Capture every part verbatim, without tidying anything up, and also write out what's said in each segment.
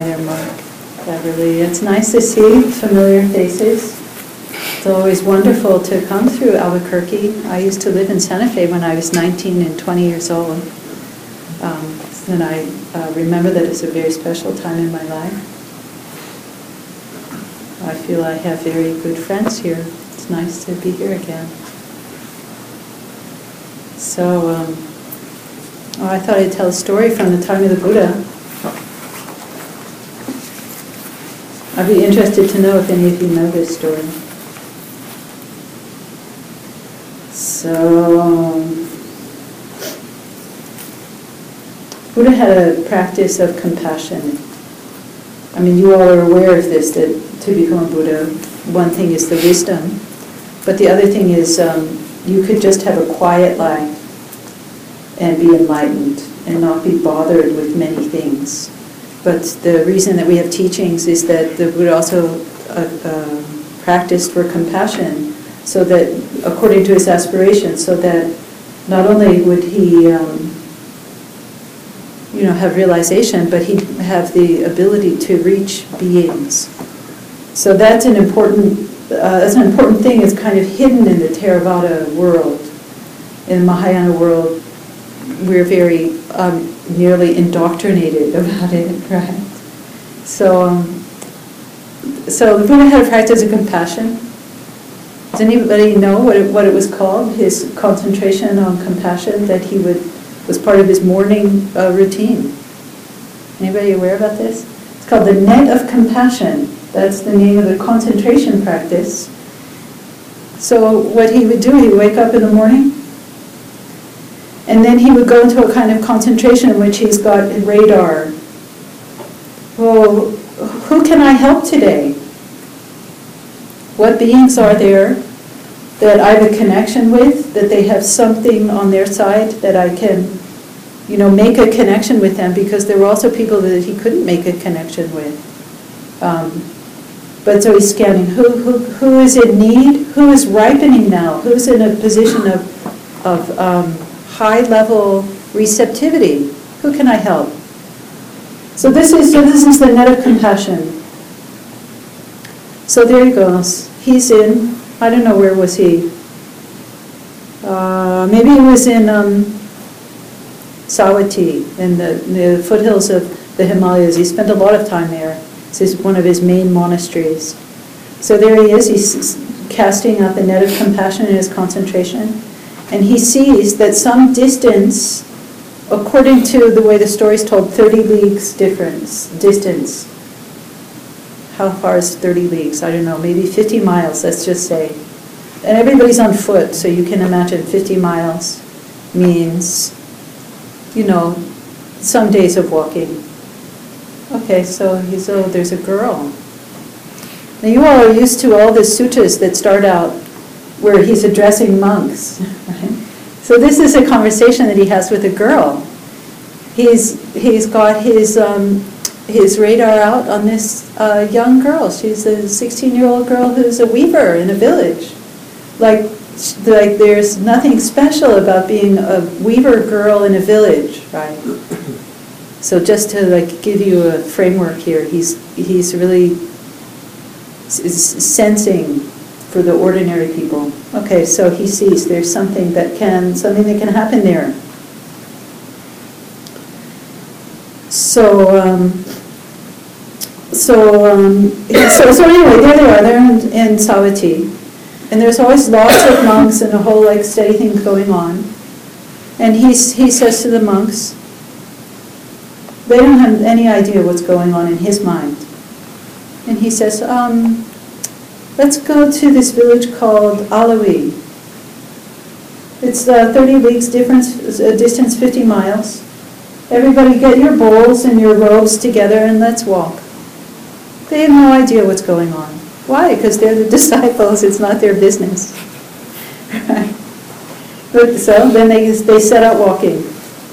there, Mark. Beverly. It's nice to see familiar faces. It's always wonderful to come through Albuquerque. I used to live in Santa Fe when I was nineteen and twenty years old. Um, and I uh, remember that it's a very special time in my life. I feel I have very good friends here. It's nice to be here again. So, um, oh, I thought I'd tell a story from the time of the Buddha. I'd be interested to know if any of you know this story. So, Buddha had a practice of compassion. I mean, you all are aware of this, that to become a Buddha, one thing is the wisdom, but the other thing is um, you could just have a quiet life and be enlightened and not be bothered with many things. But the reason that we have teachings is that the Buddha also uh, uh, practiced for compassion, so that, according to his aspirations, so that not only would he, um, you know, have realization, but he'd have the ability to reach beings. So that's an important, uh, that's an important thing. It's kind of hidden in the Theravada world. In the Mahayana world, we're very um, nearly indoctrinated about it, right? So, um, so the Buddha had a practice of compassion. Does anybody know what it, what it was called? His concentration on compassion that he would was part of his morning uh, routine. Anybody aware about this? It's called the net of compassion. That's the name of the concentration practice. So what he would do, he would wake up in the morning, and then he would go into a kind of concentration in which he's got a radar. Well, who can I help today? What beings are there that I have a connection with, that they have something on their side that I can, you know, make a connection with them, because there were also people that he couldn't make a connection with. Um, but so he's scanning, who, who, who is in need, who is ripening now, who's in a position of, of um, high-level receptivity, who can I help? So this is, so this is the net of compassion. So there he goes. He's in, I don't know, where was he? Uh, maybe he was in um, Savatthi, in the, the foothills of the Himalayas. He spent a lot of time there. This is one of his main monasteries. So there he is. He's casting out the net of compassion in his concentration. And he sees that some distance, according to the way the story is told, thirty leagues difference, distance. How far is thirty leagues? I don't know, maybe fifty miles, let's just say. And everybody's on foot, so you can imagine fifty miles means, you know, some days of walking. Okay, so he's, oh, there's a girl. Now you all are used to all the suttas that start out where he's addressing monks, right? So this is a conversation that he has with a girl. He's, he's got his... Um, his radar out on this uh, young girl. She's a sixteen-year-old girl who's a weaver in a village. Like, like there's nothing special about being a weaver girl in a village, right? So just to like give you a framework here, he's he's really s- sensing for the ordinary people. Okay, so he sees there's something that can something that can happen there. So, um, so, um, so, so anyway, there they are. They're in, in Savatthi, and there's always lots of monks and a whole like steady thing going on. And he's, he says to the monks, they don't have any idea what's going on in his mind. And he says, um, let's go to this village called Alawi. It's uh, thirty leagues difference, uh, distance fifty miles. Everybody get your bowls and your robes together and let's walk. They have no idea what's going on. Why? Because they're the disciples. It's not their business. Right? But so then they, they set out walking.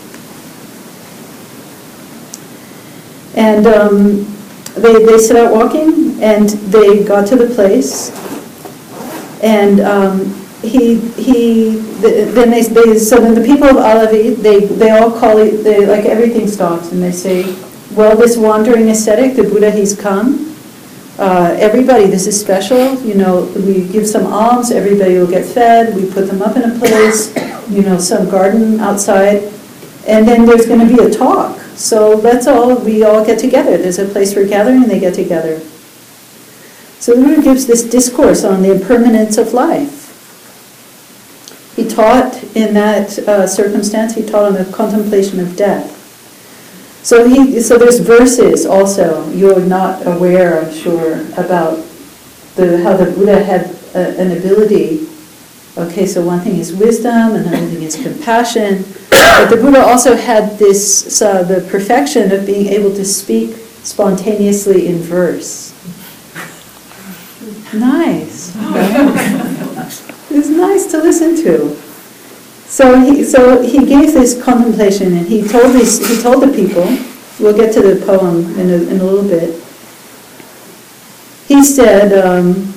And um, they, they set out walking and they got to the place. And um, he, he, the, then they, they, so then the people of Alavi, they, they all call it, they, like everything stops and they say, well, this wandering ascetic, the Buddha, he's come. Uh, everybody, this is special. You know, we give some alms, everybody will get fed. We put them up in a place, you know, some garden outside. And then there's going to be a talk. So let's all, we all get together. There's a place for gathering and they get together. So the Buddha gives this discourse on the impermanence of life. He taught in that uh, circumstance, he taught on the contemplation of death. So he, so there's verses also, you're not aware, I'm sure, about the, how the Buddha had a, an ability. Okay, so one thing is wisdom, another thing is compassion. But the Buddha also had this, uh, the perfection of being able to speak spontaneously in verse. Nice. It's nice to listen to. So he, so he gave this contemplation, and he told these, he told the people. We'll get to the poem in a, in a little bit. He said um,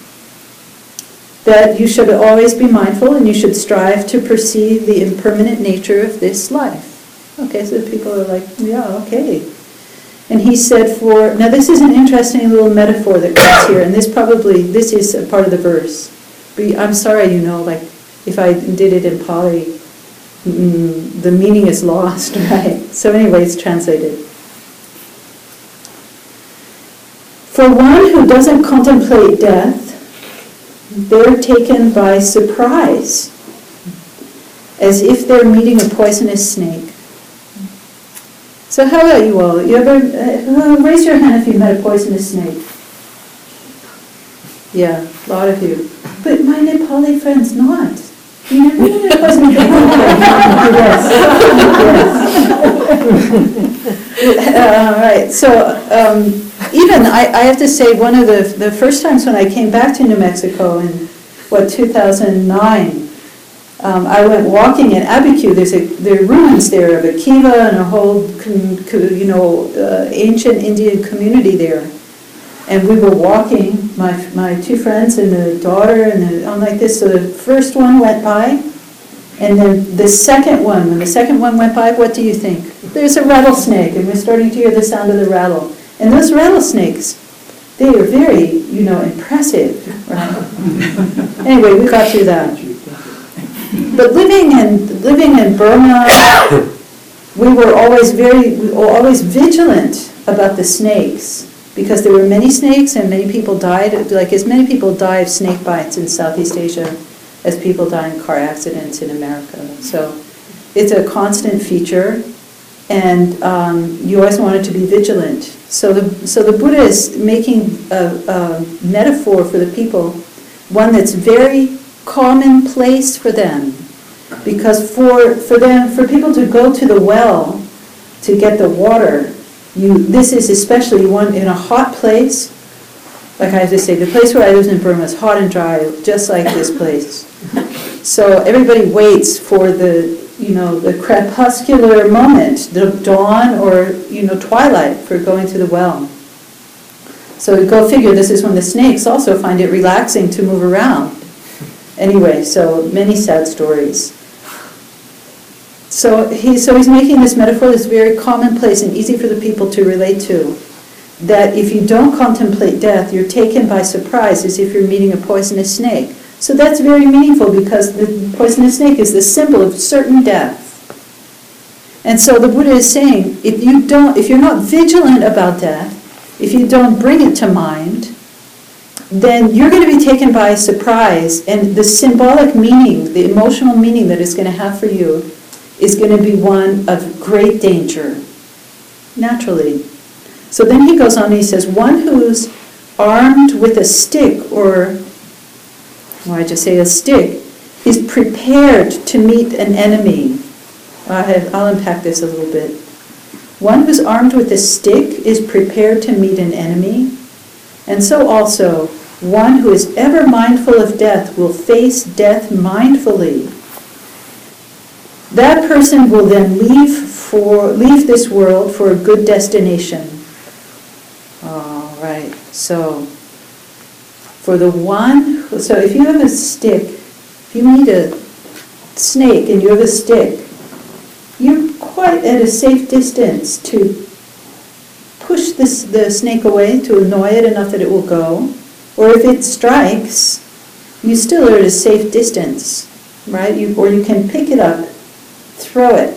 that you should always be mindful, and you should strive to perceive the impermanent nature of this life. Okay, so the people are like, yeah, okay. And he said for, now this is an interesting little metaphor that comes here, and this probably, this is a part of the verse. But I'm sorry, you know, like, if I did it in Pali, mm, the meaning is lost, right? So anyway, it's translated. For one who doesn't contemplate death, they're taken by surprise, as if they're meeting a poisonous snake. So how about you all? You ever, uh, raise your hand if you met a poisonous snake. Yeah, a lot of you. But my Nepali friends, not. You never met a poisonous snake. Yes. uh, all right, so um, even, I, I have to say, one of the, the first times when I came back to New Mexico in, what, two thousand nine, Um, I went walking in Abiquiu. There's a, there are ruins there of a kiva and a whole, com, co, you know, uh, ancient Indian community there. And we were walking, my my two friends and the daughter, and the, on like this. So the first one went by, and then the second one. When the second one went by, what do you think? There's a rattlesnake, and we're starting to hear the sound of the rattle. And those rattlesnakes, they are very, you know, impressive. Right? Anyway, we got through that. But living in living in Burma, we were always very, we were always vigilant about the snakes, because there were many snakes and many people died. Like as many people die of snake bites in Southeast Asia as people die in car accidents in America. So it's a constant feature, and um, you always wanted to be vigilant. So the so the Buddha is making a, a metaphor for the people, one that's very commonplace for them. Because for, for them, for people to go to the well to get the water, you this is especially one in a hot place. Like I have to say, the place where I lived in Burma is hot and dry, just like this place. So everybody waits for the, you know, the crepuscular moment, the dawn or, you know, twilight for going to the well. So go figure, this is when the snakes also find it relaxing to move around. Anyway, so many sad stories. So he, so he's making this metaphor that's very commonplace and easy for the people to relate to. That if you don't contemplate death, you're taken by surprise as if you're meeting a poisonous snake. So that's very meaningful, because the poisonous snake is the symbol of certain death. And so the Buddha is saying, if you don't, if you're not vigilant about death, if you don't bring it to mind, then you're going to be taken by surprise, and the symbolic meaning, the emotional meaning that it's going to have for you is going to be one of great danger, naturally. So then he goes on and he says, one who's armed with a stick, or, why I just say a stick, is prepared to meet an enemy. I have, I'll unpack this a little bit. One who's armed with a stick is prepared to meet an enemy, and so also one who is ever mindful of death will face death mindfully. That person will then leave for leave this world for a good destination. All right. So, for the one, who, so if you have a stick, if you meet a snake and you have a stick, you're quite at a safe distance to push this, the snake away to annoy it enough that it will go. Or if it strikes, you still are at a safe distance, right? You, or you can pick it up, throw it.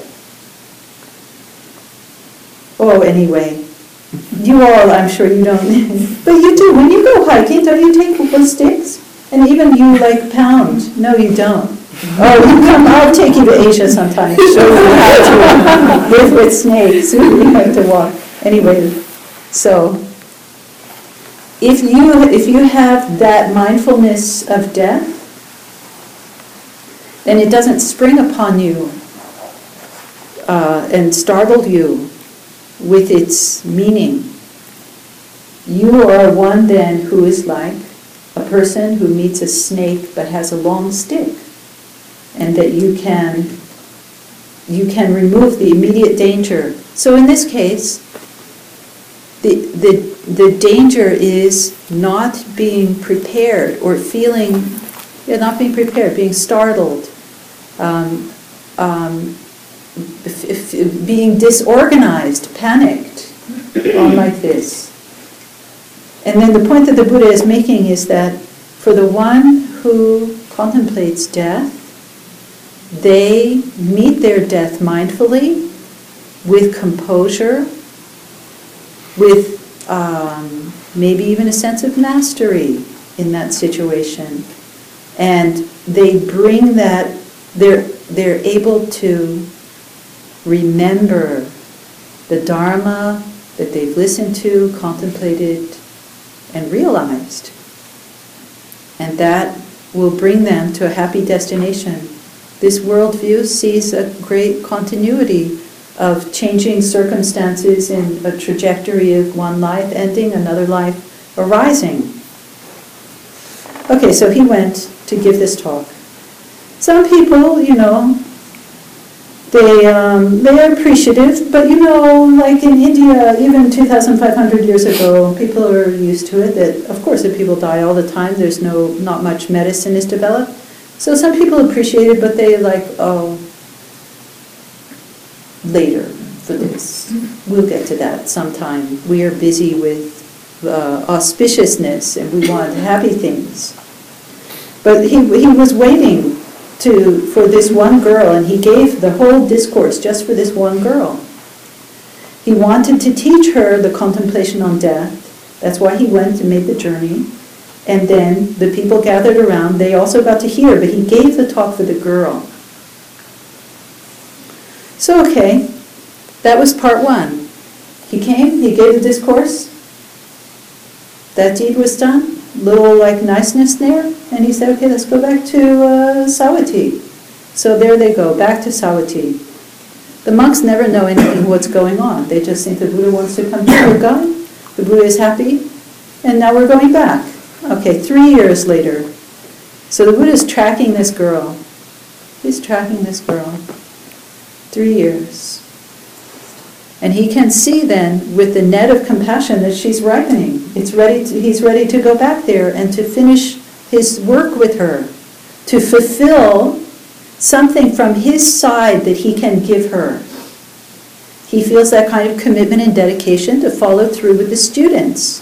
Oh, anyway, you all, I'm sure you don't, but you do. When you go hiking, don't you take wood sticks? And even you like pound. No, you don't. Oh, you come, I'll take you to Asia sometime. Show you how to live with snakes. You have to walk. Anyway, so if you if you have that mindfulness of death, then it doesn't spring upon you uh, and startle you with its meaning. You are one then who is like a person who meets a snake but has a long stick, and that you can you can remove the immediate danger. So in this case, the the the danger is not being prepared or feeling, yeah, not being prepared, being startled, um, um, if, if, being disorganized, panicked, on like this. And then the point that the Buddha is making is that for the one who contemplates death, they meet their death mindfully, with composure, with um, maybe even a sense of mastery in that situation. And they bring that, they're, they're able to remember the Dharma that they've listened to, contemplated, and realized. And that will bring them to a happy destination. This worldview sees a great continuity of changing circumstances in a trajectory of one life ending, another life arising. Okay, so he went to give this talk. Some people, you know, They, um, they are appreciative, but you know, like in India, even two thousand five hundred years ago, people are used to it, that of course if people die all the time, there's no, not much medicine is developed. So some people appreciate it, but they like, oh, later for this. We'll get to that sometime. We are busy with uh, auspiciousness and we want happy things. But he, he was waiting to for this one girl, and he gave the whole discourse just for this one girl. He wanted to teach her the contemplation on death. That's why he went and made the journey. And then the people gathered around. They also got to hear, but he gave the talk for the girl. So, okay, that was part one. He came, he gave the discourse. That deed was done. Little like niceness there, and he said, okay, let's go back to uh, Savatthi. So there they go, back to Savatthi. The monks never know anything what's going on. They just think the Buddha wants to come here. We're going. The Buddha is happy, and now we're going back. Okay, three years later. So the Buddha is tracking this girl. He's tracking this girl. Three years. And he can see then, with the net of compassion, that she's ripening. It's ready to, he's ready to go back there and to finish his work with her, to fulfill something from his side that he can give her. He feels that kind of commitment and dedication to follow through with the students.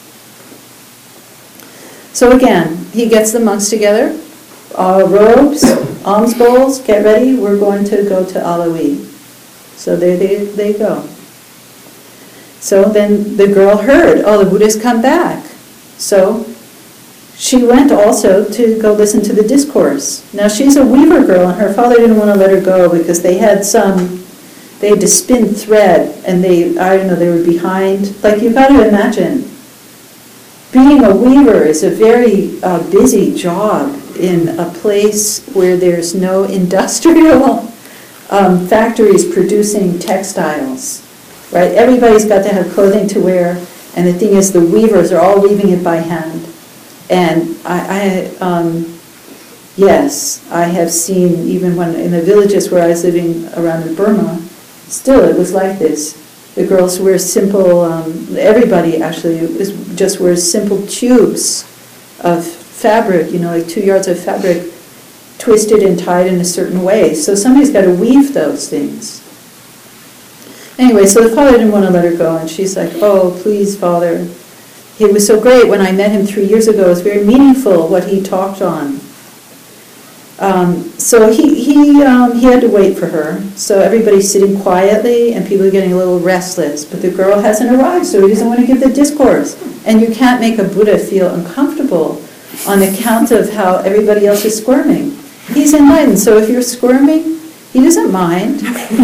So again, he gets the monks together, uh, robes, alms bowls, get ready, we're going to go to Alawi. So there they, they go. So then the girl heard, oh, the Buddha's come back. So she went also to go listen to the discourse. Now she's a weaver girl, and her father didn't want to let her go because they had some, they had to spin thread, and they, I don't know, they were behind. Like, you've got to imagine, being a weaver is a very uh, busy job in a place where there's no industrial Um, factories producing textiles, right? Everybody's got to have clothing to wear, and the thing is, the weavers are all weaving it by hand. And I, I um, yes, I have seen, even when in the villages where I was living around in Burma, still it was like this. The girls wear simple, um, everybody actually is, just wears simple tubes of fabric, you know, like two yards of fabric, twisted and tied in a certain way. So somebody's got to weave those things. Anyway, so the father didn't want to let her go, and she's like, oh, please, Father. It was so great when I met him three years ago. It was very meaningful what he talked on. Um, so he he um, he had to wait for her. So everybody's sitting quietly, and people are getting a little restless. But the girl hasn't arrived, so he doesn't want to give the discourse. And you can't make a Buddha feel uncomfortable on account of how everybody else is squirming. He's enlightened, so if you're squirming, he doesn't mind.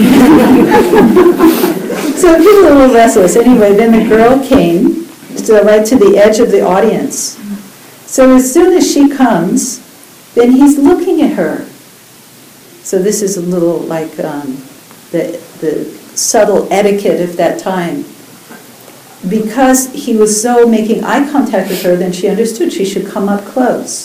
So he's a little restless. Anyway, then the girl came to, right to the edge of the audience. So as soon as she comes, then he's looking at her. So this is a little like um, the, the subtle etiquette of that time. Because he was so making eye contact with her, then she understood she should come up close.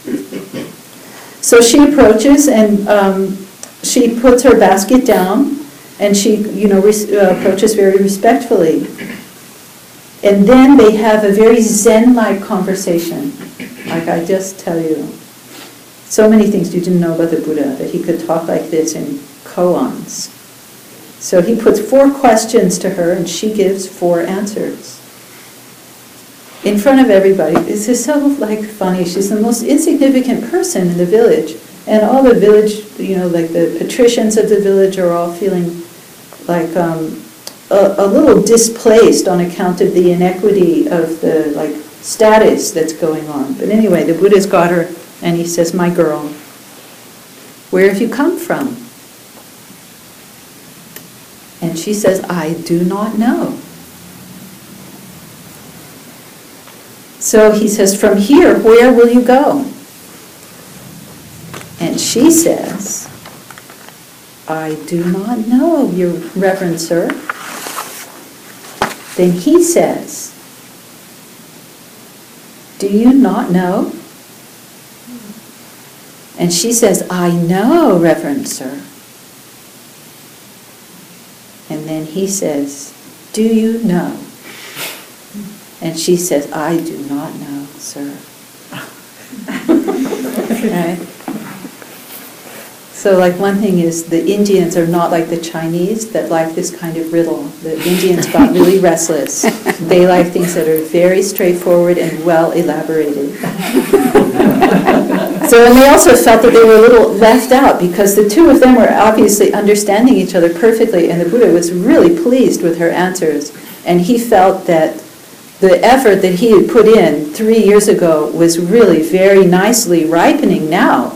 So she approaches, and um, she puts her basket down, and she, you know, res- uh, approaches very respectfully. And then they have a very Zen-like conversation. Like I just tell you, so many things you didn't know about the Buddha, that he could talk like this in koans. So he puts four questions to her, and she gives four answers. In front of everybody. It's just so like funny. She's the most insignificant person in the village. And all the village, you know, like the patricians of the village are all feeling like um, a, a little displaced on account of the inequity of the like status that's going on. But anyway, the Buddha's got her, and he says, my girl, where have you come from? And she says, I do not know. So he says, from here, where will you go? And she says, I do not know, your Reverend Sir. Then he says, do you not know? And she says, I know, Reverend Sir. And then he says, do you know? And she says, I do not know, sir. Right? So like one thing is the Indians are not like the Chinese that like this kind of riddle. The Indians got really restless. They like things that are very straightforward and well elaborated. So, and they also felt that they were a little left out because the two of them were obviously understanding each other perfectly, and the Buddha was really pleased with her answers. And he felt that the effort that he had put in three years ago was really very nicely ripening now.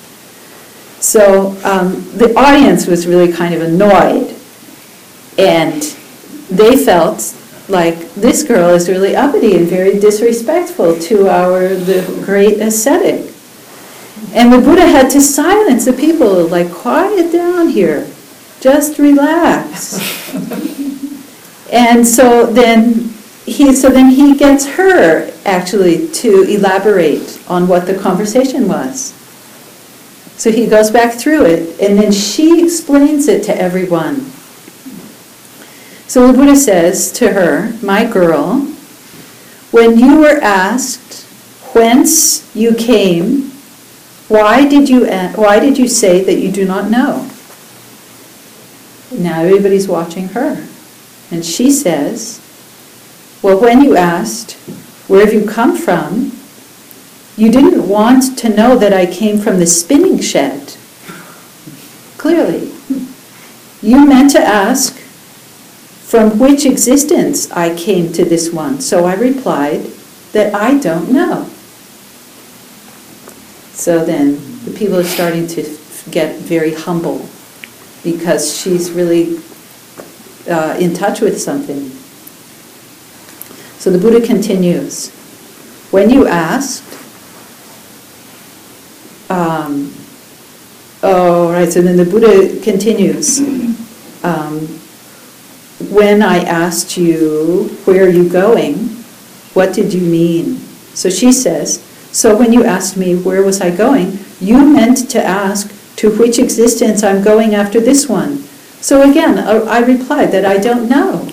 So um, the audience was really kind of annoyed, and they felt like this girl is really uppity and very disrespectful to our the great ascetic. And the Buddha had to silence the people, like, quiet down here, just relax. And so then he so then he gets her actually to elaborate on what the conversation was. So he goes back through it, and then she explains it to everyone. So the Buddha says to her, my girl, when you were asked whence you came, why did you why did you say that you do not know? Now everybody's watching her. And she says, well, when you asked, where have you come from, you didn't want to know that I came from the spinning shed. Clearly. You meant to ask, from which existence I came to this one. So I replied that I don't know. So then the people are starting to get very humble because she's really uh, in touch with something. So the Buddha continues, when you asked, um, oh, right, so then the Buddha continues, um, when I asked you, where are you going, what did you mean? So she says, so when you asked me, where was I going, you meant to ask, to which existence I'm going after this one. So again, I replied that I don't know.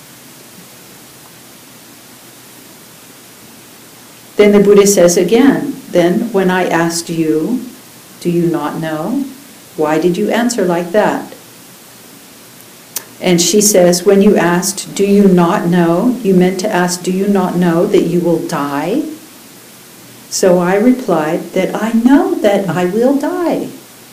Then the Buddha says again, then when I asked you, do you not know? Why did you answer like that? And she says, when you asked, do you not know? You meant to ask, do you not know that you will die? So I replied that I know that I will die.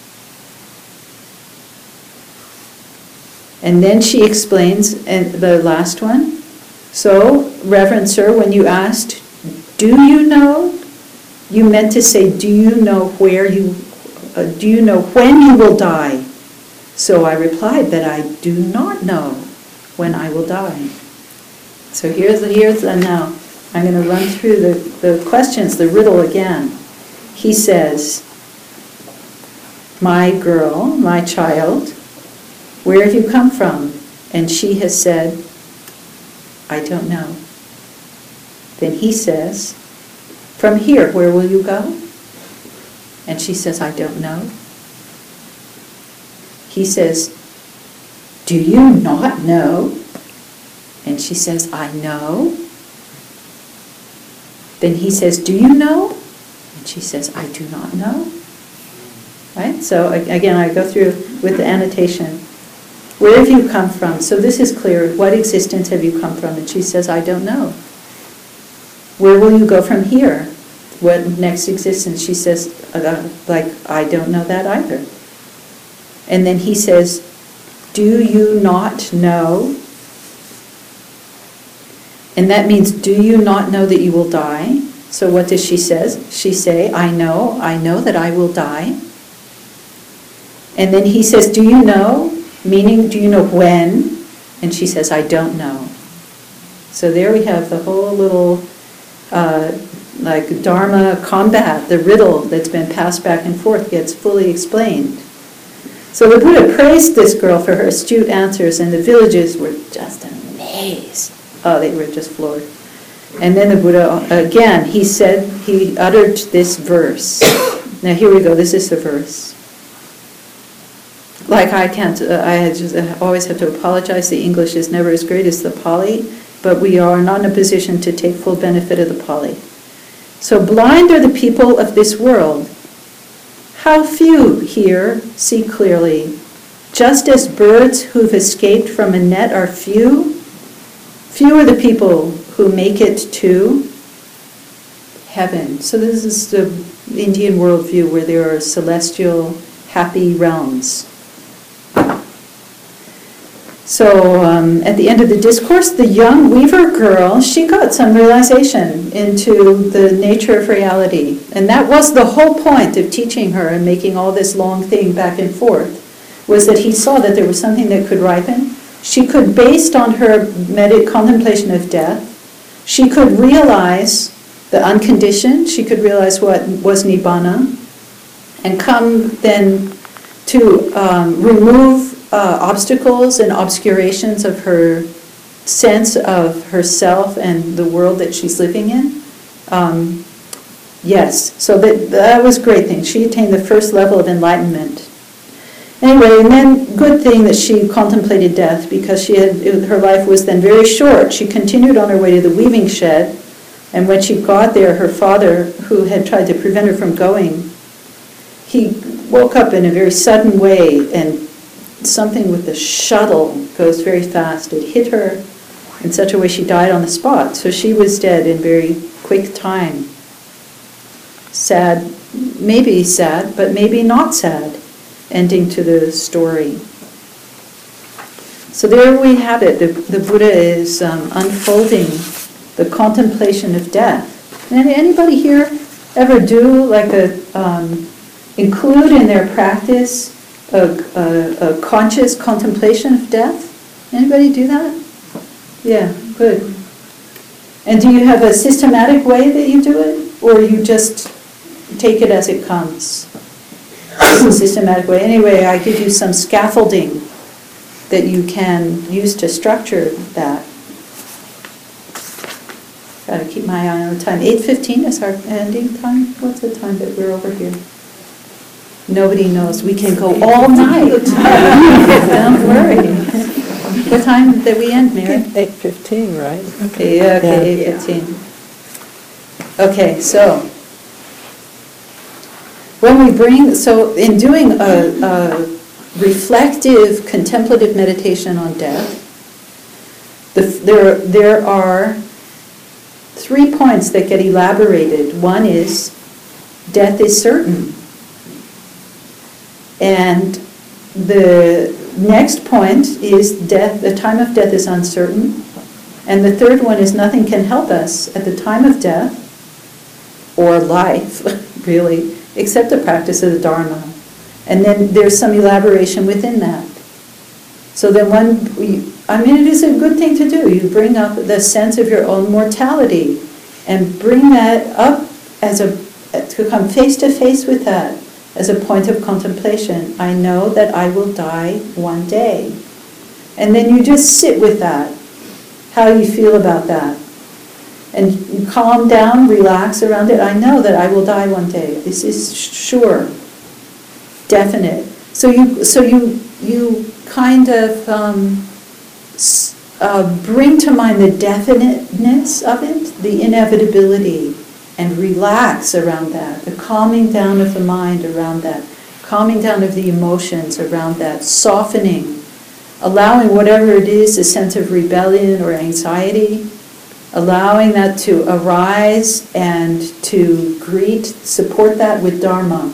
And then she explains, and the last one, so, Reverend Sir, when you asked, do you know? You meant to say, do you know where you, uh, do you know when you will die? So I replied that I do not know when I will die. So here's the, here's the now. I'm going to run through the, the questions, the riddle again. He says, my girl, my child, where have you come from? And she has said, I don't know. Then he says, from here, where will you go? And she says, I don't know. He says, do you not know? And she says, I know. Then he says, do you know? And she says, I do not know. Right? So again, I go through with the annotation. Where have you come from? So this is clear. What existence have you come from? And she says, I don't know. Where will you go from here? What next existence? She says, uh, like, I don't know that either. And then he says, do you not know? And that means, do you not know that you will die? So what does she say? She say, I know, I know that I will die. And then he says, do you know? Meaning, do you know when? And she says, I don't know. So there we have the whole little, uh, like, Dharma combat, the riddle that's been passed back and forth gets fully explained. So the Buddha praised this girl for her astute answers, and the villagers were just amazed. Oh, they were just floored. And then the Buddha, again, he said, he uttered this verse. Now here we go, this is the verse. Like I can't, uh, I just I always have to apologize, the English is never as great as the Pali, but we are not in a position to take full benefit of the Pali. So blind are the people of this world. How few here see clearly. Just as birds who've escaped from a net are few, few are the people who make it to heaven. So this is the Indian worldview where there are celestial, happy realms. So um, at the end of the discourse, the young weaver girl, she got some realization into the nature of reality. And that was the whole point of teaching her and making all this long thing back and forth, was that he saw that there was something that could ripen. She could, based on her med- contemplation of death, she could realize the unconditioned, she could realize what was Nibbana, and come then to um, remove Uh, obstacles and obscurations of her sense of herself and the world that she's living in. Um, yes, so that, that was a great thing. She attained the first level of enlightenment. Anyway, and then good thing that she contemplated death, because she had her life was then very short. She continued on her way to the weaving shed, and when she got there, her father, who had tried to prevent her from going, he woke up in a very sudden way, and something with the shuttle goes very fast. It hit her in such a way she died on the spot. So she was dead in very quick time. Sad, maybe sad, but maybe not sad, ending to the story. So there we have it. The, the Buddha is um, unfolding the contemplation of death. And anybody here ever do like a, um, include in their practice A, a, a conscious contemplation of death? Anybody do that? Yeah, good. And do you have a systematic way that you do it? Or you just take it as it comes? It's a systematic way. Anyway, I give you some scaffolding that you can use to structure that. Got to keep my eye on the time. eight fifteen is our ending time? What's the time that we're over here? Nobody knows. We can go all night. Don't worry. What time did we end, Mary? eight fifteen, right? Okay, yeah, okay, Yeah. eight fifteen. Okay, so when we bring, so in doing a, a reflective, contemplative meditation on death. The, there, there are three points that get elaborated. One is, death is certain. And the next point is, death, the time of death is uncertain. And the third one is, nothing can help us at the time of death, or life, really, except the practice of the Dharma. And then there's some elaboration within that. So then one, I mean, it is a good thing to do. You bring up the sense of your own mortality and bring that up as a, to come face to face with that as a point of contemplation. I know that I will die one day. And then you just sit with that, how you feel about that. And you calm down, relax around it. I know that I will die one day. This is sure, definite. So you, so you, you kind of um, uh, bring to mind the definiteness of it, the inevitability, and relax around that. The calming down of the mind around that, calming down of the emotions around that, softening, allowing whatever it is, a sense of rebellion or anxiety, allowing that to arise and to greet, support that with Dharma.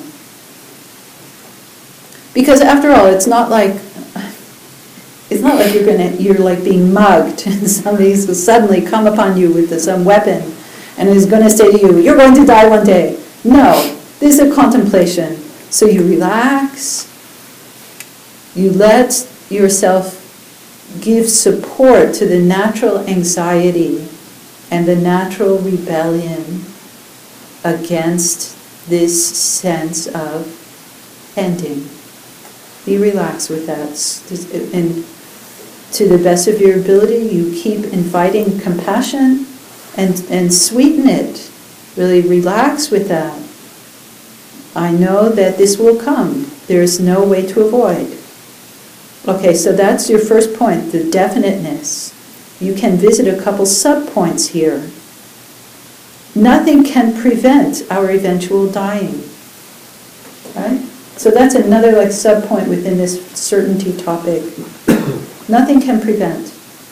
Because after all, it's not like it's not like you're gonna you're like being mugged and somebody's will suddenly come upon you with some weapon and is going to say to you, "You're going to die one day." No, this is a contemplation. So you relax. You let yourself give support to the natural anxiety and the natural rebellion against this sense of ending. Be relaxed with that. And to the best of your ability, you keep inviting compassion and, and sweeten it. Really relax with that. I know that this will come. There is no way to avoid. Okay, so that's your first point, the definiteness. You can visit a couple sub-points here. Nothing can prevent our eventual dying. Right? So that's another like sub-point within this certainty topic. Nothing can prevent.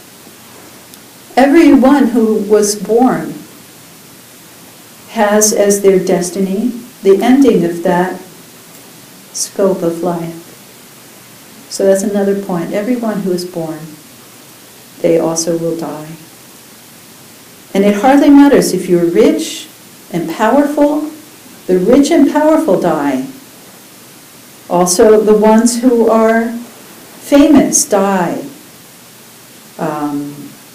Everyone who was born has as their destiny the ending of that scope of life. So that's another point. Everyone who is born, they also will die. And it hardly matters if you're rich and powerful. The rich and powerful die. Also, the ones who are famous die. Um,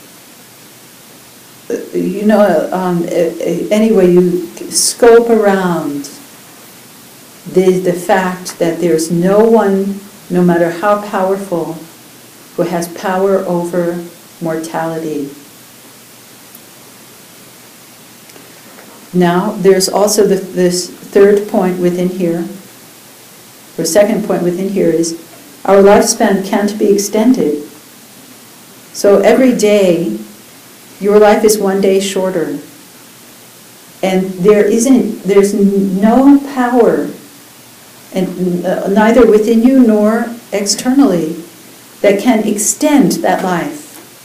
you know, um, anyway, you scope around the, the fact that there's no one, no matter how powerful, who has power over mortality. Now, there's also the, this third point within here, or second point within here is, our lifespan can't be extended. So every day, your life is one day shorter. And there isn't, there's no power, and uh, neither within you nor externally, that can extend that life.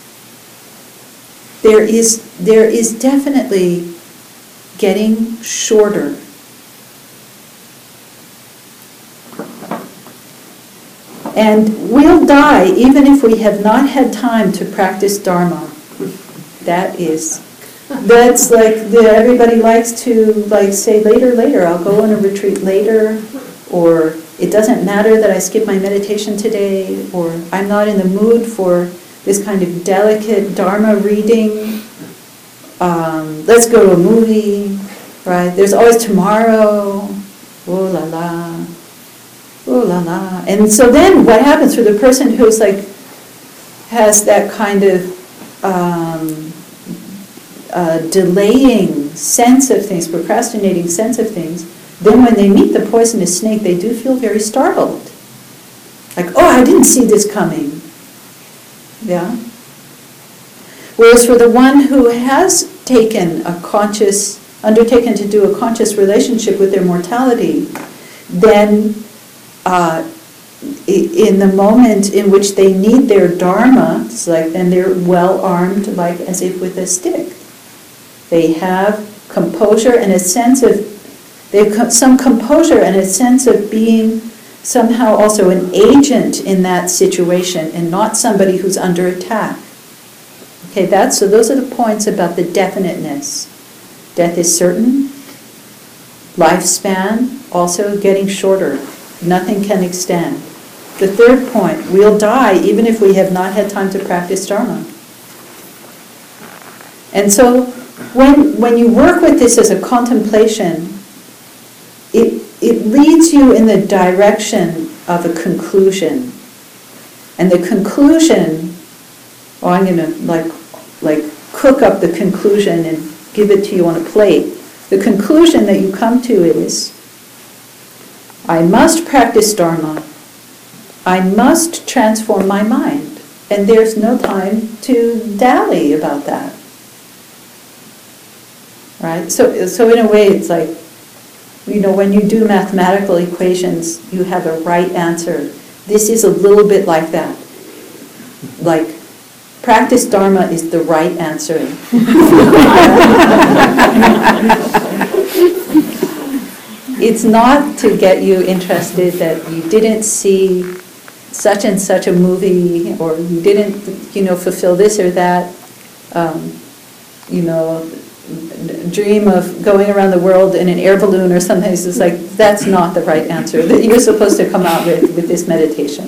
There is, there is definitely getting shorter. And we'll die even if we have not had time to practice Dharma. That is, that's like, the, everybody likes to like say later, later, I'll go on a retreat later, or it doesn't matter that I skip my meditation today, or I'm not in the mood for this kind of delicate Dharma reading. Um, let's go to a movie, right? There's always tomorrow, oh la la. Ooh la la. And so then what happens for the person who's like, has that kind of um, uh, delaying sense of things, procrastinating sense of things, then when they meet the poisonous snake, they do feel very startled. Like, oh, I didn't see this coming. Yeah? Whereas for the one who has taken a conscious, undertaken to do a conscious relationship with their mortality, then Uh, in the moment in which they need their dharma, it's like then they're well armed, like as if with a stick. They have composure and a sense of, they have some composure and a sense of being somehow also an agent in that situation and not somebody who's under attack. Okay, that's, so those are the points about the definiteness. Death is certain. Lifespan also getting shorter. Nothing can extend. The third point, we'll die even if we have not had time to practice Dharma. And so when, when you work with this as a contemplation, it, it leads you in the direction of a conclusion. And the conclusion, oh, I'm going to like, like cook up the conclusion and give it to you on a plate. The conclusion that you come to is, I must practice Dharma. I must transform my mind. And there's no time to dally about that. Right? So, so in a way, it's like, you know, when you do mathematical equations, you have a right answer. This is a little bit like that. Like, practice Dharma is the right answer. It's not to get you interested that you didn't see such and such a movie, or you didn't, you know, fulfill this or that, um, you know, dream of going around the world in an air balloon or something. It's like, that's not the right answer that you're supposed to come out with with this meditation.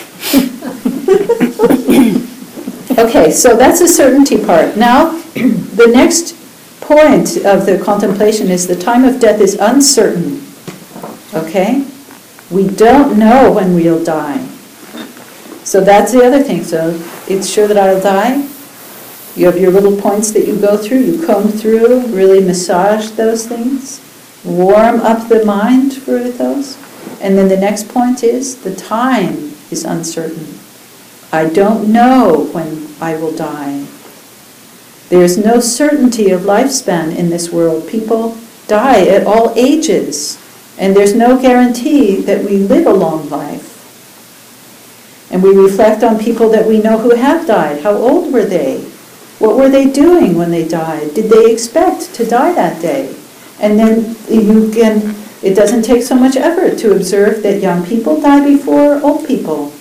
Okay, so that's the certainty part. Now, the next point of the contemplation is the time of death is uncertain. Okay? We don't know when we'll die. So that's the other thing. So it's sure that I'll die. You have your little points that you go through, you comb through, really massage those things, warm up the mind for those. And then the next point is the time is uncertain. I don't know when I will die. There's no certainty of lifespan in this world. People die at all ages, and there's no guarantee that we live a long life. And we reflect on people that we know who have died. How old were they? What were they doing when they died? Did they expect to die that day? And then you can, it doesn't take so much effort to observe that young people die before old people.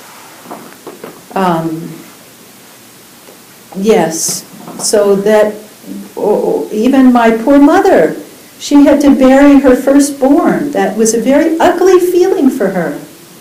Um, yes, so that oh, even my poor mother, she had to bury her firstborn. That was a very ugly feeling for her.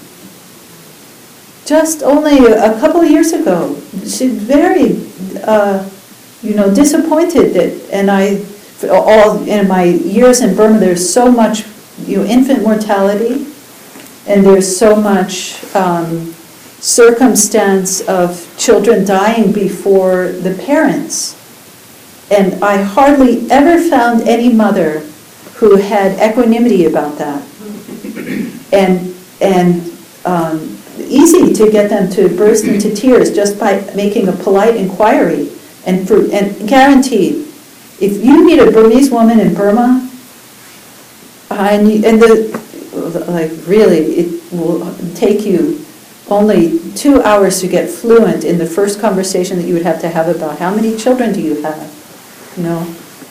Just only a couple of years ago, she's very, uh, you know, disappointed that, and I, all in my years in Burma, there's so much, you know, infant mortality, and there's so much um, circumstance of children dying before the parents. And I hardly ever found any mother who had equanimity about that. And, and um, easy to get them to burst into tears just by making a polite inquiry. And, for, and guaranteed, if you meet a Burmese woman in Burma, and, you, and the, like really, it will take you only two hours to get fluent in the first conversation that you would have to have about how many children do you have, you know.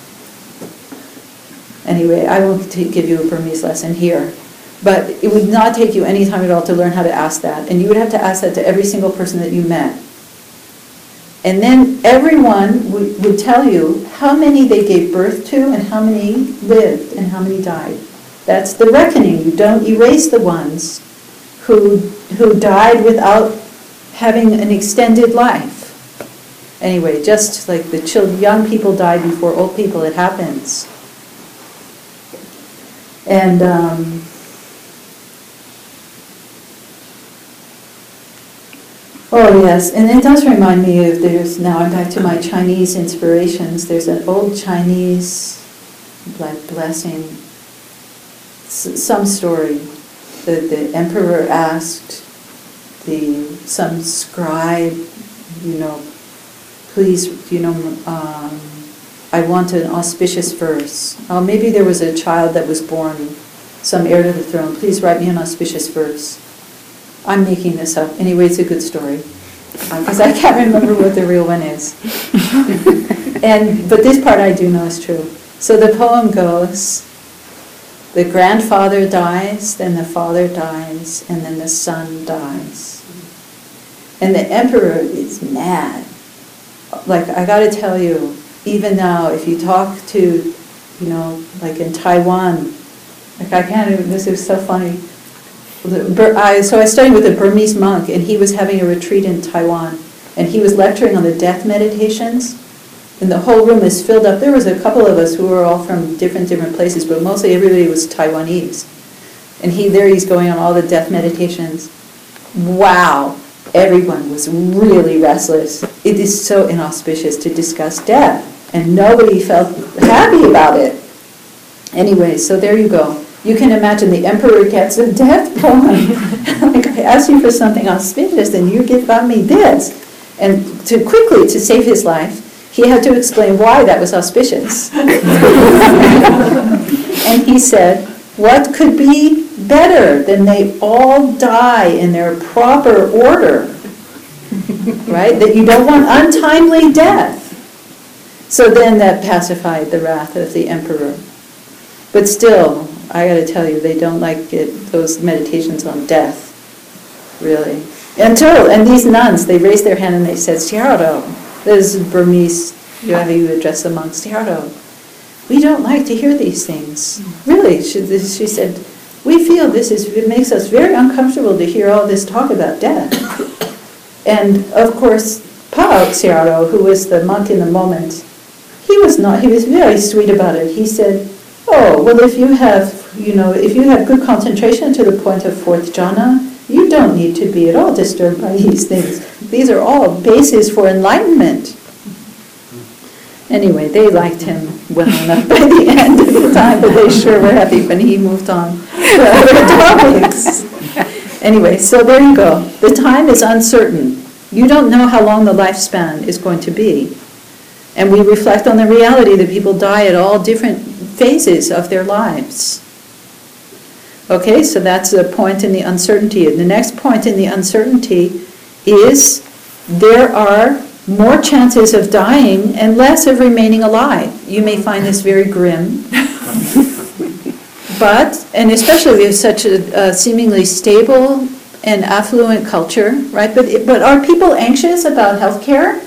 Anyway, I won't t- give you a Burmese lesson here, but it would not take you any time at all to learn how to ask that, and you would have to ask that to every single person that you met. And then everyone would, would tell you how many they gave birth to and how many lived and how many died. That's the reckoning. You don't erase the ones who who died without having an extended life. Anyway, just like the children, young people die before old people, it happens. And um, oh yes, and it does remind me of, there's, now I'm back to my Chinese inspirations, there's an old Chinese like blessing, s- some story. The, the emperor asked the some scribe, you know, please, you know, um, I want an auspicious verse. Oh, maybe there was a child that was born, some heir to the throne. Please write me an auspicious verse. I'm making this up. Anyway, it's a good story. Because I can't remember what the real one is. and But this part I do know is true. So the poem goes, the grandfather dies, then the father dies, and then the son dies. And the emperor is mad. Like, I gotta tell you, even now, if you talk to, you know, like in Taiwan, like I can't even, this is so funny. I, so I studied with a Burmese monk, and he was having a retreat in Taiwan, and he was lecturing on the death meditations, and the whole room is filled up. There was a couple of us who were all from different different places, but mostly everybody was Taiwanese. And he there he's going on all the death meditations. Wow, everyone was really restless. It is so inauspicious to discuss death, and nobody felt happy about it. Anyway, so there you go. You can imagine the emperor gets a death poem. Like, I asked you for something auspicious, and you give me this. And to quickly, to save his life, he had to explain why that was auspicious. And he said, what could be better than they all die in their proper order? Right? That you don't want untimely death. So then that pacified the wrath of the emperor. But still, I got to tell you, they don't like it, those meditations on death, really. Until, and these nuns, they raised their hand and they said, Siaro, this is Burmese, you have you address the monks, Siaro, we don't like to hear these things. Really, she, she said, we feel this is, it makes us very uncomfortable to hear all this talk about death. And of course, Pao Siaro, who was the monk in the moment, he was not, he was very sweet about it. He said, oh, well, if you have, you know, if you have good concentration to the point of fourth jhana, you don't need to be at all disturbed by these things. These are all bases for enlightenment. Anyway, they liked him well enough by the end of the time, but they sure were happy when he moved on to other topics. Anyway, so there you go. The time is uncertain. You don't know how long the lifespan is going to be. And we reflect on the reality that people die at all different phases of their lives. Okay, so that's the point in the uncertainty. And the next point in the uncertainty is there are more chances of dying and less of remaining alive. You may find this very grim. But, and especially we have such a, a seemingly stable and affluent culture, right? But, but are people anxious about health care?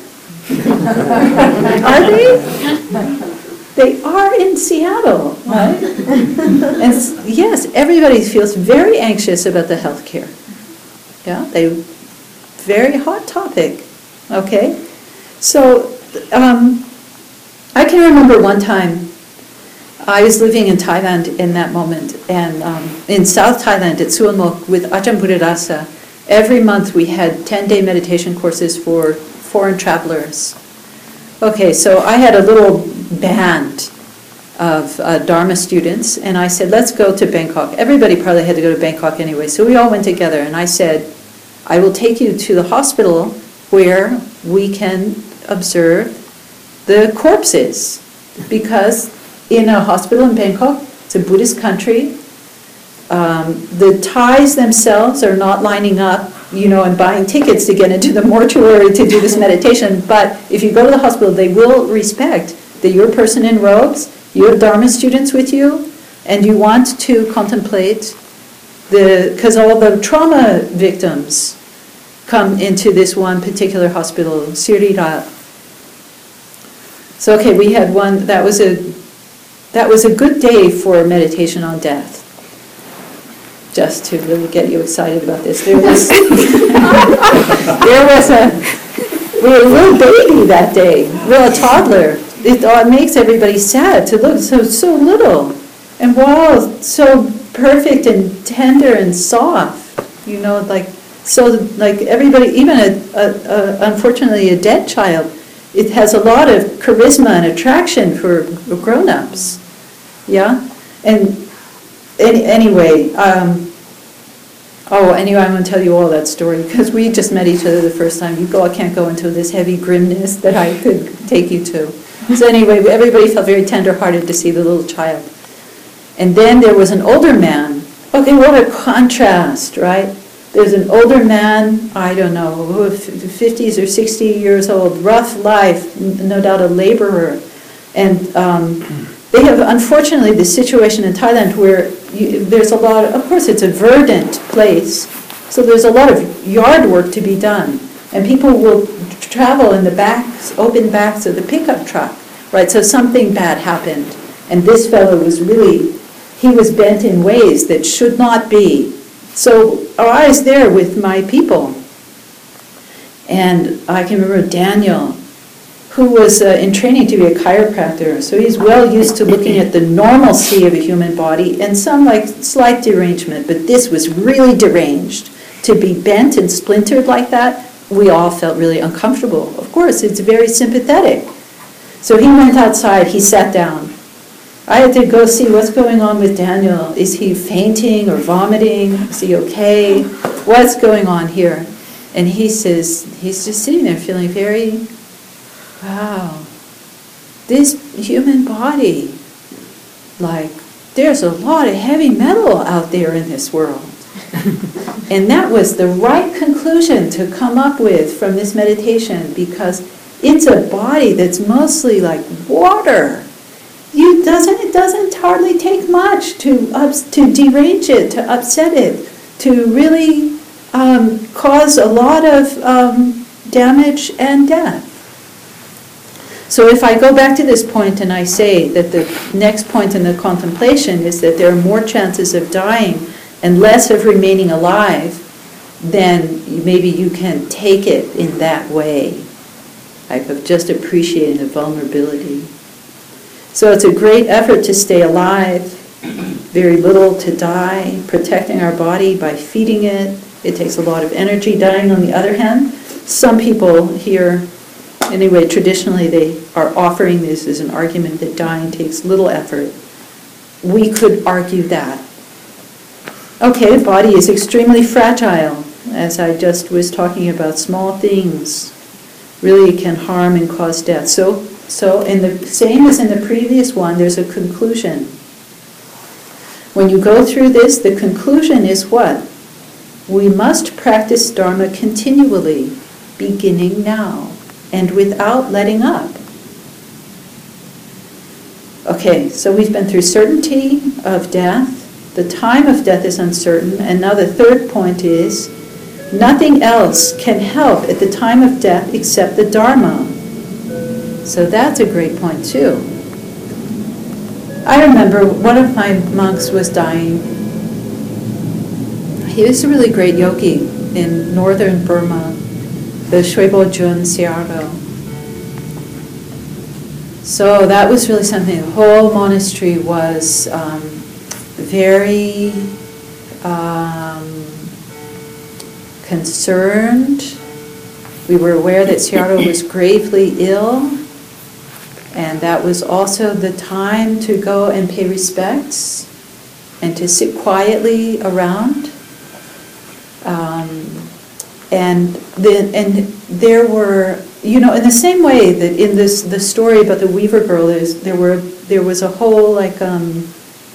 Are they? They are in Seattle, right? And yes, everybody feels very anxious about the health care. Yeah, they, very hot topic, okay? So, um, I can remember one time, I was living in Thailand in that moment, and um, in South Thailand at Suan Mok with Ajahn Buddhadasa, every month we had ten-day meditation courses for foreign travelers. Okay, so I had a little band of uh, Dharma students, and I said, let's go to Bangkok. Everybody probably had to go to Bangkok anyway, so we all went together, and I said, I will take you to the hospital where we can observe the corpses, because in a hospital in Bangkok, it's a Buddhist country, um, the Thais themselves are not lining up, you know, and buying tickets to get into the mortuary to do this meditation, but if you go to the hospital, they will respect that you're a person in robes, you have Dharma students with you, and you want to contemplate the, because all the trauma victims come into this one particular hospital, Sirira. So okay, we had one, that was a, that was a good day for meditation on death. Just to really get you excited about this. There was, there was a, we had a little baby that day, well, a toddler. It, uh, it makes everybody sad to look so so little, and wow, so perfect and tender and soft. You know, like so, like everybody, even a, a, a unfortunately a dead child, it has a lot of charisma and attraction for grown-ups. Yeah, and. Any, anyway, um, oh, anyway, I'm going to tell you all that story because we just met each other the first time. You go, I can't go into this heavy grimness that I could take you to. So anyway, everybody felt very tender-hearted to see the little child. And then there was an older man. Okay, what a contrast, right? There's an older man, I don't know, fifties or sixty years old, rough life, no doubt a laborer. And um, they have, unfortunately, this situation in Thailand where you, there's a lot, of, of course it's a verdant place, so there's a lot of yard work to be done. And people will travel in the backs, open backs of the pickup truck, right? So something bad happened. And this fellow was really, he was bent in ways that should not be. So I was there with my people. And I can remember Daniel, who was uh, in training to be a chiropractor. So he's well used to looking at the normalcy of a human body and some like slight derangement, but this was really deranged. To be bent and splintered like that, we all felt really uncomfortable. Of course, it's very sympathetic. So he went outside, he sat down. I had to go see what's going on with Daniel. Is he fainting or vomiting? Is he okay? What's going on here? And he says, he's just sitting there feeling very, wow, this human body, like, there's a lot of heavy metal out there in this world. And that was the right conclusion to come up with from this meditation, because it's a body that's mostly like water. You doesn't it doesn't hardly take much to ups, to derange it, to upset it, to really um, cause a lot of um, damage and death. So if I go back to this point and I say that the next point in the contemplation is that there are more chances of dying and less of remaining alive, then maybe you can take it in that way, like of just appreciating the vulnerability. So it's a great effort to stay alive, very little to die, protecting our body by feeding it. It takes a lot of energy. Dying, on the other hand, some people here, anyway, traditionally they are offering this as an argument that dying takes little effort. We could argue that. Okay, the body is extremely fragile, as I just was talking about. Small things really can harm and cause death. So, so in the same as in the previous one, there's a conclusion. When you go through this, the conclusion is what? We must practice Dharma continually, beginning now, and without letting up. Okay, so we've been through certainty of death. The time of death is uncertain. And now the third point is, nothing else can help at the time of death except the Dharma. So that's a great point too. I remember one of my monks was dying. He was a really great yogi in northern Burma, the Shwebo Jun Siardo. So that was really something. The whole monastery was um, very um, concerned. We were aware that Siardo was gravely ill, and that was also the time to go and pay respects and to sit quietly around. Um, and the, and there were, you know, in the same way that in this the story about the Weaver girl, is there were there was a whole like um,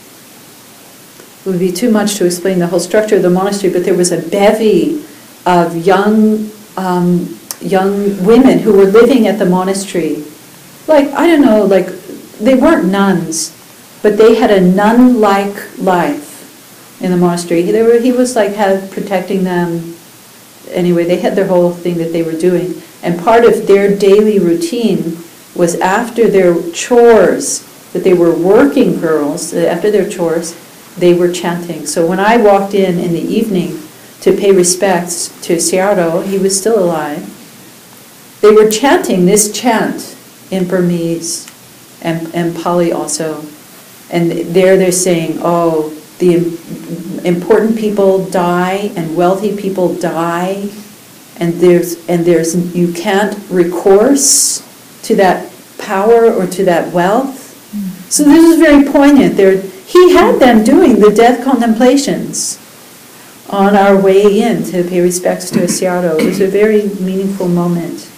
it would be too much to explain the whole structure of the monastery, but there was a bevy of young um, young women who were living at the monastery. Like, I don't know, like, they weren't nuns, but they had a nun-like life in the monastery. They were, he was like had, protecting them. Anyway, they had their whole thing that they were doing. And part of their daily routine was after their chores, that they were working girls, after their chores, they were chanting. So when I walked in in the evening to pay respects to Siardo, he was still alive, they were chanting this chant in Burmese and, and Pali also. And there they're saying, oh, the important people die and wealthy people die, and there's and there's you can't recourse to that power or to that wealth. Mm-hmm. So this is very poignant. There, he had them doing the death contemplations on our way in to pay respects to Siardo. It was a very meaningful moment.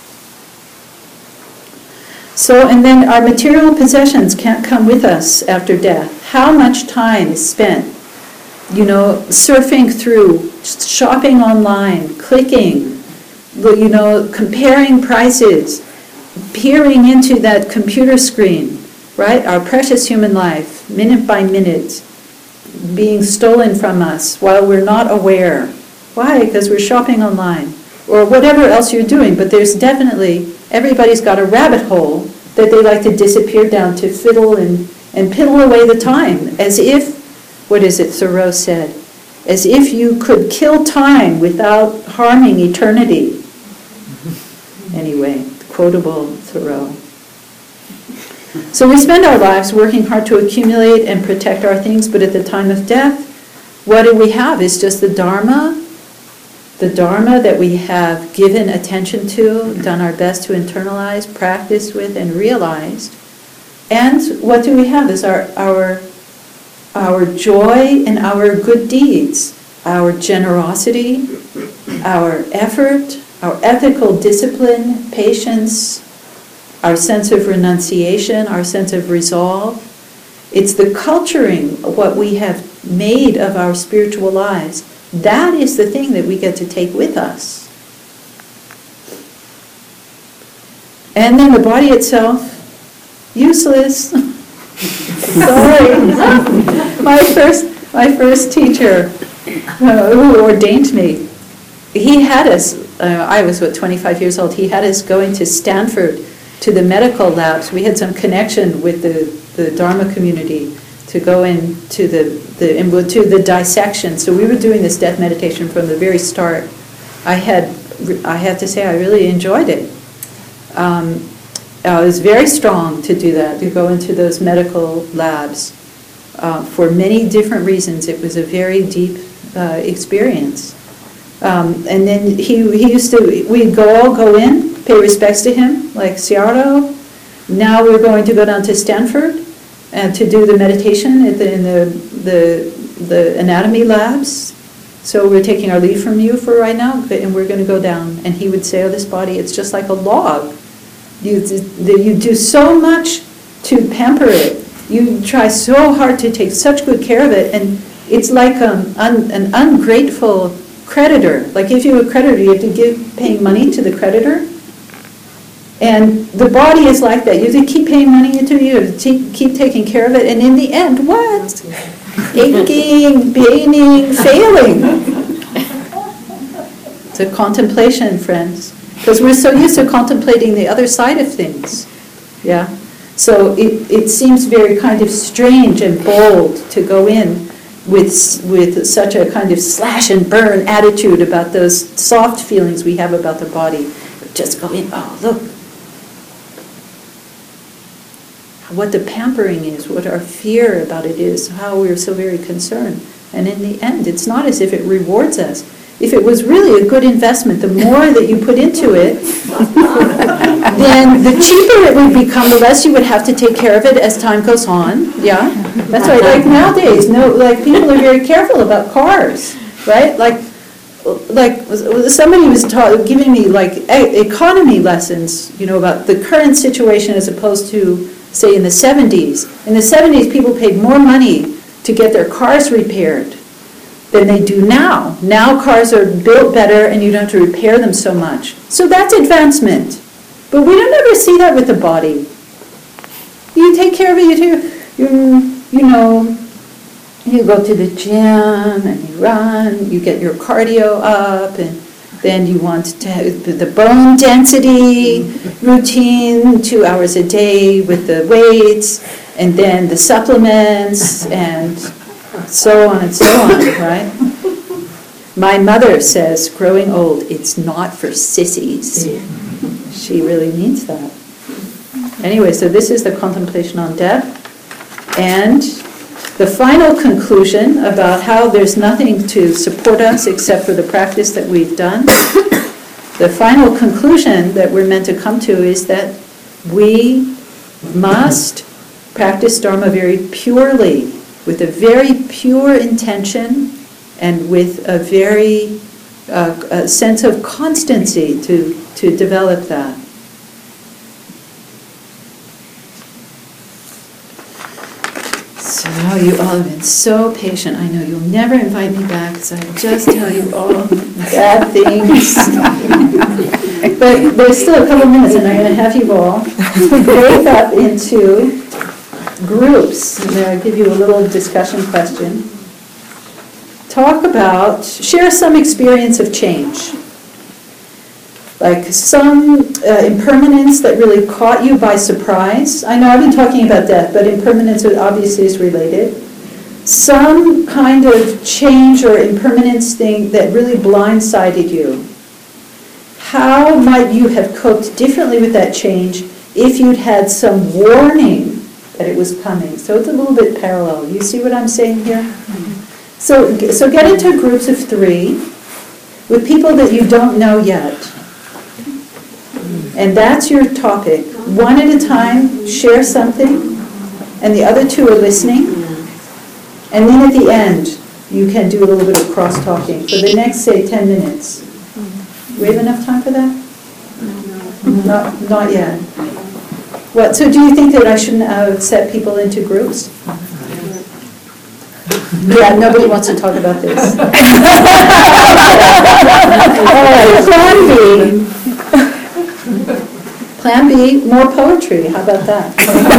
So, and then our material possessions can't come with us after death. How much time is spent you know, surfing through, shopping online, clicking, you know, comparing prices, peering into that computer screen, right? Our precious human life, minute by minute, being stolen from us while we're not aware. Why? Because we're shopping online or whatever else you're doing. But there's definitely, everybody's got a rabbit hole that they like to disappear down to fiddle and, and piddle away the time, as if, what is it Thoreau said, as if you could kill time without harming eternity. Anyway, quotable Thoreau. So we spend our lives working hard to accumulate and protect our things, but at the time of death, what do we have? It's just the Dharma, the Dharma that we have given attention to, done our best to internalize, practice with, and realized. And what do we have is our, our, our joy and our good deeds, our generosity, our effort, our ethical discipline, patience, our sense of renunciation, our sense of resolve. It's the culturing of what we have made of our spiritual lives. That is the thing that we get to take with us. And then the body itself, useless. Sorry. my first my first teacher uh, who ordained me, he had us, uh, I was, what, twenty-five years old, he had us going to Stanford to the medical labs. We had some connection with the, the Dharma community to go into the, the to the dissection. So we were doing this death meditation from the very start. I had, I have to say, I really enjoyed it. Um, uh, it was very strong to do that, to go into those medical labs. Uh, for many different reasons, it was a very deep uh, experience. Um, and then he he used to, we'd go all go in, pay respects to him, like Seattle. Now we're going to go down to Stanford and to do the meditation at the, in the, the, the anatomy labs. So we're taking our leave from you for right now, and we're going to go down. And he would say, oh, this body, it's just like a log. You, you do so much to pamper it. You try so hard to take such good care of it, and it's like um, un, an ungrateful creditor. Like if you're a creditor, you have to give paying money to the creditor. And the body is like that. You have to keep paying money into it, you have to keep taking care of it, and in the end, what? Aching, paining, failing. It's a contemplation, friends. Because we're so used to contemplating the other side of things. Yeah? So it, it seems very kind of strange and bold to go in with with such a kind of slash and burn attitude about those soft feelings we have about the body. But just go in, oh, look. What the pampering is, what our fear about it is, how we're so very concerned. And in the end, it's not as if it rewards us. If it was really a good investment, the more that you put into it, then the cheaper it would become, the less you would have to take care of it as time goes on. Yeah, that's right. Like nowadays, no, like people are very careful about cars, right? Like, like somebody was taught, giving me like economy lessons, you know, about the current situation as opposed to, say, in the seventies. In the seventies, people paid more money to get their cars repaired than they do now. Now cars are built better and you don't have to repair them so much. So that's advancement. But we don't ever see that with the body. You take care of it, you do, you, you know, you go to the gym and you run, you get your cardio up, and then you want to have the bone density routine, two hours a day with the weights, and then the supplements, and so on and so on, right? My mother says, growing old, it's not for sissies. She really means that. Anyway, so this is the contemplation on death. And the final conclusion about how there's nothing to support us except for the practice that we've done. The final conclusion that we're meant to come to is that we must practice Dharma very purely, with a very pure intention and with a very uh, a sense of constancy to, to develop that. So you all have been so patient. I know you'll never invite me back because I just tell you all bad things. But there's still a couple minutes and I'm going to have you all break up into groups. And I'll give you a little discussion question. Talk about, share some experience of change. Like some uh, impermanence that really caught you by surprise. I know I've been talking about death, but impermanence obviously is related. Some kind of change or impermanence thing that really blindsided you. How might you have coped differently with that change if you'd had some warning that it was coming? So it's a little bit parallel. You see what I'm saying here? Mm-hmm. So, so get into groups of three with people that you don't know yet. And that's your topic. One at a time, share something, and the other two are listening. And then at the end, you can do a little bit of cross-talking for the next, say, ten minutes. Do we have enough time for that? No. Not, not yet. What, so do you think that I shouldn't uh, set people into groups? Yeah, nobody wants to talk about this. All right, plan B. Plan B, more poetry. How about that?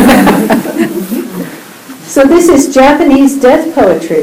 So this is Japanese death poetry.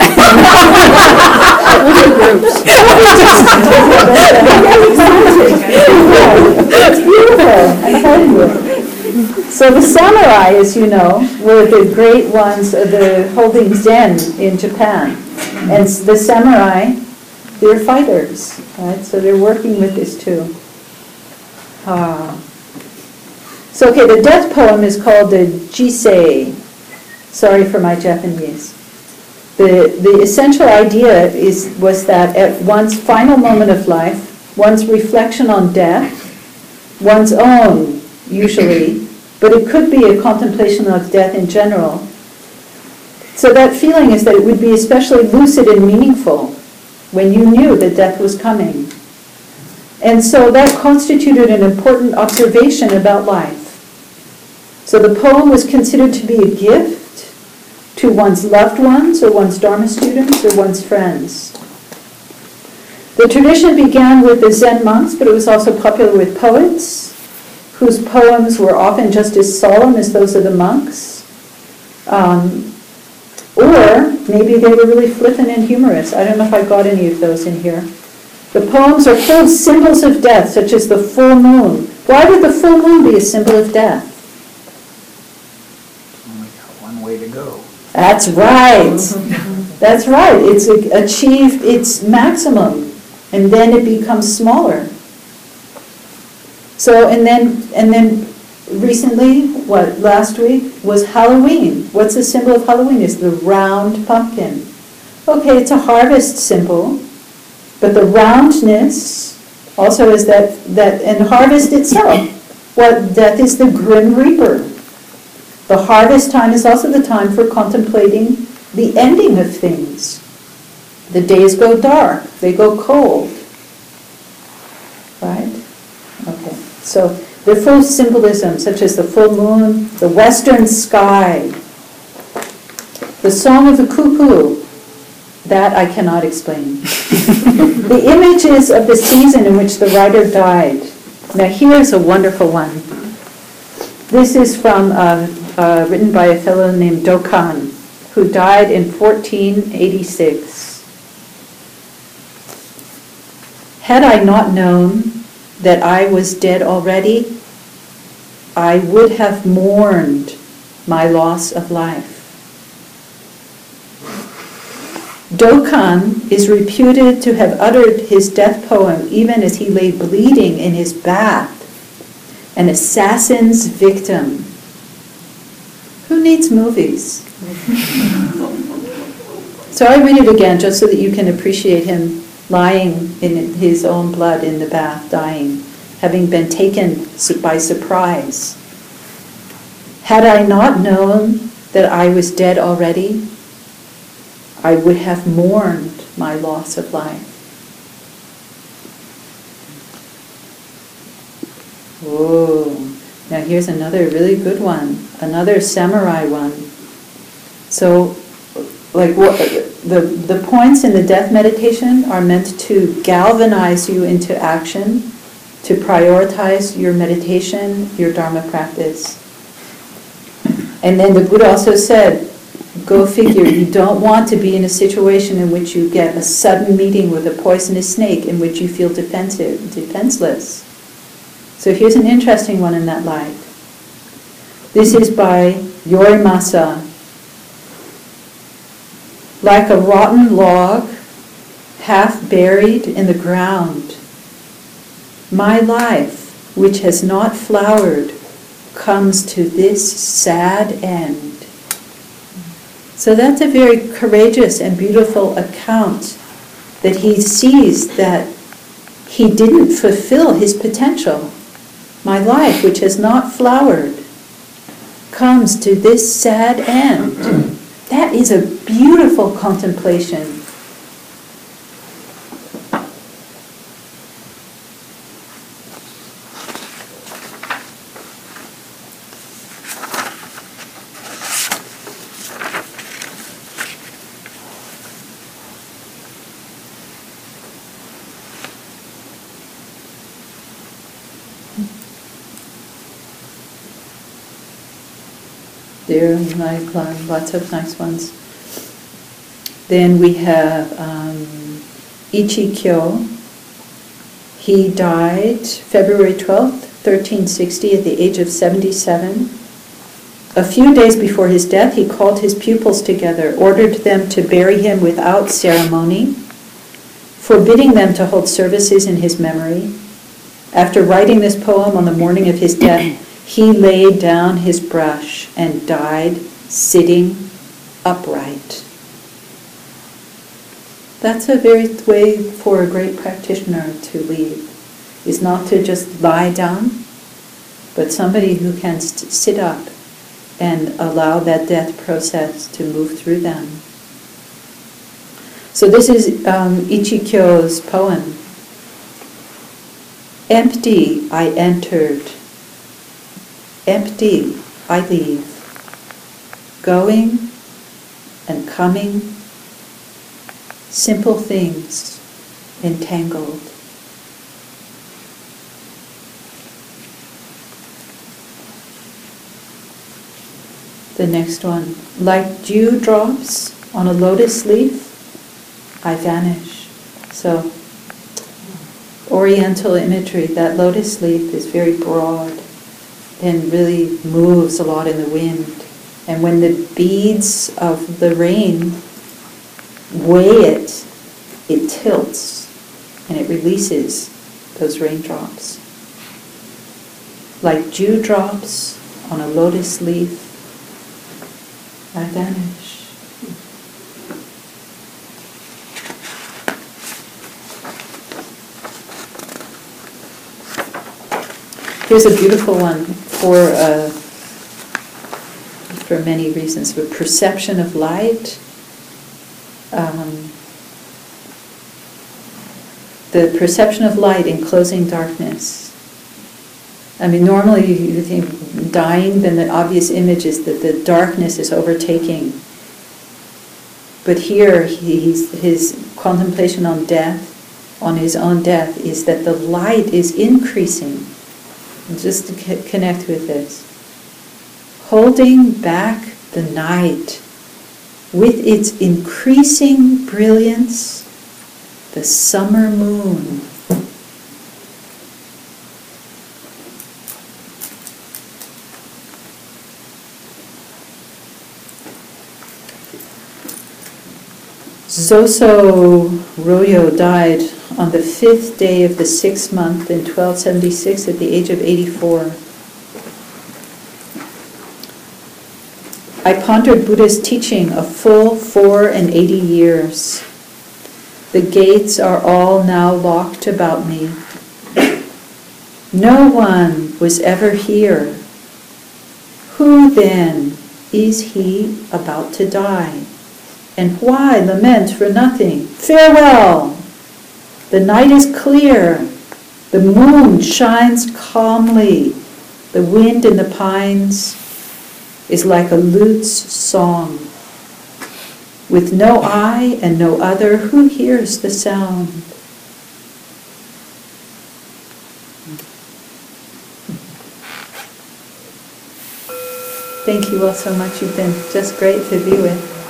It's beautiful, I'm telling you. So the samurai, as you know, were the great ones of the holding Zen in Japan. And the samurai, they're fighters, right? So they're working with this too. Ah. So, okay, the death poem is called the Jisei. Sorry for my Japanese. The, the essential idea is, was that at one's final moment of life, one's reflection on death, one's own, usually, but it could be a contemplation of death in general. So that feeling is that it would be especially lucid and meaningful when you knew that death was coming. And so that constituted an important observation about life. So the poem was considered to be a gift to one's loved ones or one's Dharma students or one's friends. The tradition began with the Zen monks, but it was also popular with poets, whose poems were often just as solemn as those of the monks. Um, or maybe they were really flippant and humorous. I don't know if I got any of those in here. The poems are full of symbols of death, such as the full moon. Why would the full moon be a symbol of death? Only got one way to go. That's right. That's right. It's achieved its maximum, and then it becomes smaller. So, and then, and then recently, what, last week, was Halloween. What's the symbol of Halloween? It's the round pumpkin. Okay, it's a harvest symbol. But the roundness also is that, that and harvest itself. What death is the grim reaper. The harvest time is also the time for contemplating the ending of things. The days go dark, they go cold. Right? Okay. So they're full of symbolism, such as the full moon, the western sky, the song of the cuckoo. That I cannot explain. The images of the season in which the writer died. Now here's a wonderful one. This is from, uh, uh, written by a fellow named Dokan, who died in fourteen eighty-six. Had I not known that I was dead already, I would have mourned my loss of life. Dokan is reputed to have uttered his death poem even as he lay bleeding in his bath, an assassin's victim. Who needs movies? So I read it again just so that you can appreciate him lying in his own blood in the bath, dying, having been taken by surprise. Had I not known that I was dead already, I would have mourned my loss of life. Whoa. Now here's another really good one, another samurai one. So, like what the the points in the death meditation are meant to galvanize you into action, to prioritize your meditation, your Dharma practice. And then the Buddha also said, go figure, you don't want to be in a situation in which you get a sudden meeting with a poisonous snake in which you feel defensive, defenseless. So here's an interesting one in that light. This is by Yorimasa. Like a rotten log, half buried in the ground, my life, which has not flowered, comes to this sad end. So that's a very courageous and beautiful account that he sees that he didn't fulfill his potential. My life, which has not flowered, comes to this sad end. That is a beautiful contemplation. There, like lots of nice ones. Then we have um, Ichikyo. He died February twelfth, thirteen sixty, at the age of seventy-seven. A few days before his death, he called his pupils together, ordered them to bury him without ceremony, forbidding them to hold services in his memory. After writing this poem on the morning of his death, he laid down his brush and died sitting upright. That's a very way for a great practitioner to leave, is not to just lie down, but somebody who can st- sit up and allow that death process to move through them. So this is um, Ichikyo's poem. Empty I entered, empty I leave, going and coming, simple things entangled. The next one, like dewdrops on a lotus leaf, I vanish. So, Oriental imagery, that lotus leaf is very broad and really moves a lot in the wind. And when the beads of the rain weigh it, it tilts and it releases those raindrops. Like dewdrops on a lotus leaf, I vanish. Here's a beautiful one for uh, for many reasons. The perception of light, um, the perception of light enclosing darkness. I mean, normally you think dying, then the obvious image is that the darkness is overtaking. But here, he's, his contemplation on death, on his own death, is that the light is increasing. Just to c- connect with this. Holding back the night with its increasing brilliance, the summer moon. Zoso Ryo died on the fifth day of the sixth month in twelve seventy-six at the age of eighty-four. I pondered Buddha's teaching a full four and eighty years. The gates are all now locked about me. No one was ever here. Who then is he about to die? And why lament for nothing? Farewell! The night is clear. The moon shines calmly. The wind in the pines is like a lute's song. With no eye and no other, who hears the sound? Thank you all so much. You've been just great to be with.